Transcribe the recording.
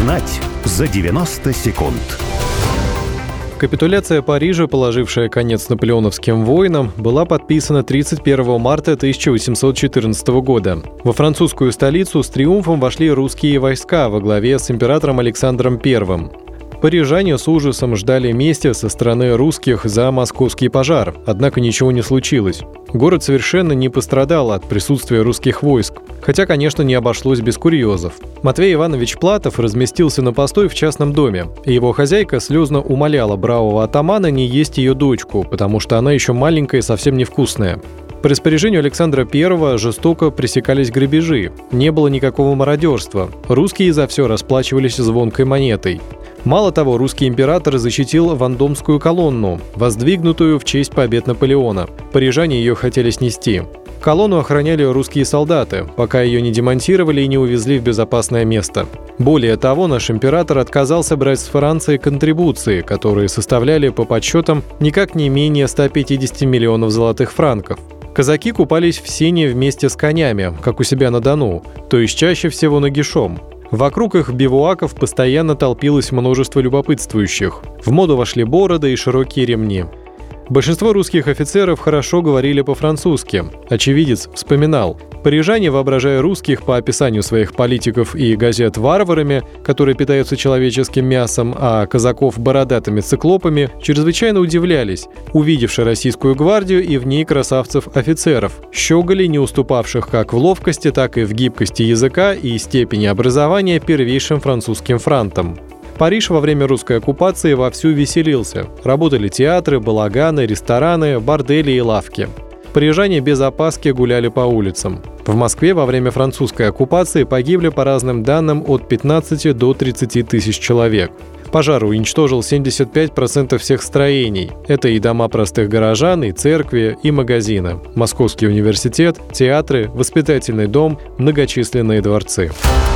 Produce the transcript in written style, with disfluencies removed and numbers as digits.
Узнать за 90 секунд. Капитуляция Парижа, положившая конец наполеоновским войнам, была подписана 31 марта 1814 года. Во французскую столицу с триумфом вошли русские войска во главе с императором Александром I. Парижане с ужасом ждали мести со стороны русских за московский пожар, однако ничего не случилось. Город совершенно не пострадал от присутствия русских войск, хотя, конечно, не обошлось без курьезов. Матвей Иванович Платов разместился на постой в частном доме, и его хозяйка слезно умоляла бравого атамана не есть ее дочку, потому что она еще маленькая и совсем невкусная. По распоряжению Александра I жестоко пресекались грабежи, не было никакого мародерства, русские за все расплачивались звонкой монетой. Мало того, русский император защитил Вандомскую колонну, воздвигнутую в честь побед Наполеона. Парижане ее хотели снести. Колонну охраняли русские солдаты, пока ее не демонтировали и не увезли в безопасное место. Более того, наш император отказался брать с Франции контрибуции, которые составляли по подсчетам никак не менее 150 миллионов золотых франков. Казаки купались в Сене вместе с конями, как у себя на Дону, то есть чаще всего нагишом. Вокруг их бивуаков постоянно толпилось множество любопытствующих. В моду вошли бороды и широкие ремни. Большинство русских офицеров хорошо говорили по-французски. Очевидец вспоминал: парижане, воображая русских по описанию своих политиков и газет варварами, которые питаются человеческим мясом, а казаков бородатыми циклопами, чрезвычайно удивлялись, увидевши российскую гвардию и в ней красавцев-офицеров, щеголей, не уступавших как в ловкости, так и в гибкости языка и степени образования первейшим французским франтам. Париж во время русской оккупации вовсю веселился. Работали театры, балаганы, рестораны, бордели и лавки. Парижане без опаски гуляли по улицам. В Москве во время французской оккупации погибли по разным данным от 15 до 30 тысяч человек. Пожар уничтожил 75% всех строений. Это и дома простых горожан, и церкви, и магазины. Московский университет, театры, воспитательный дом, многочисленные дворцы.